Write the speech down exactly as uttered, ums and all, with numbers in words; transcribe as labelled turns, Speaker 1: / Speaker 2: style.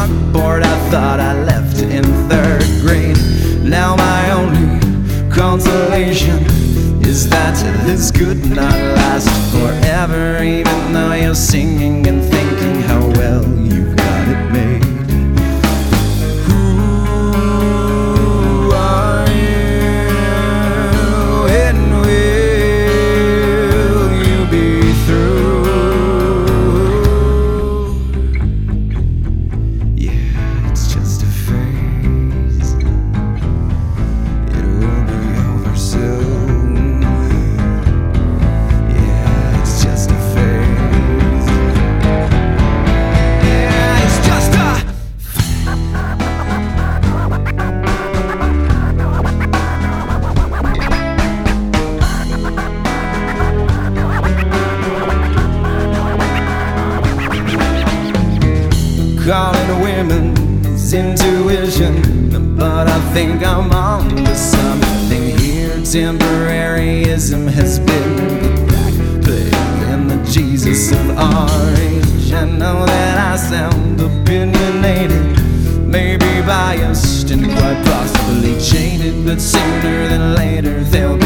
Speaker 1: chalkboard I thought I left in third grade. Now my only consolation is that this could not last forever, even though you're singing and thinking how well you've got it made. Who are you, and will you be through? Yeah, it's just a phase. It will be over soon. Yeah, it's just a phase. Yeah, it's just a calling women's intuition, but I think I'm on to something here. Temporaryism has been the back play and the Jesus of our age. I know that I sound opinionated, maybe biased and quite possibly jaded, but sooner than later there'll be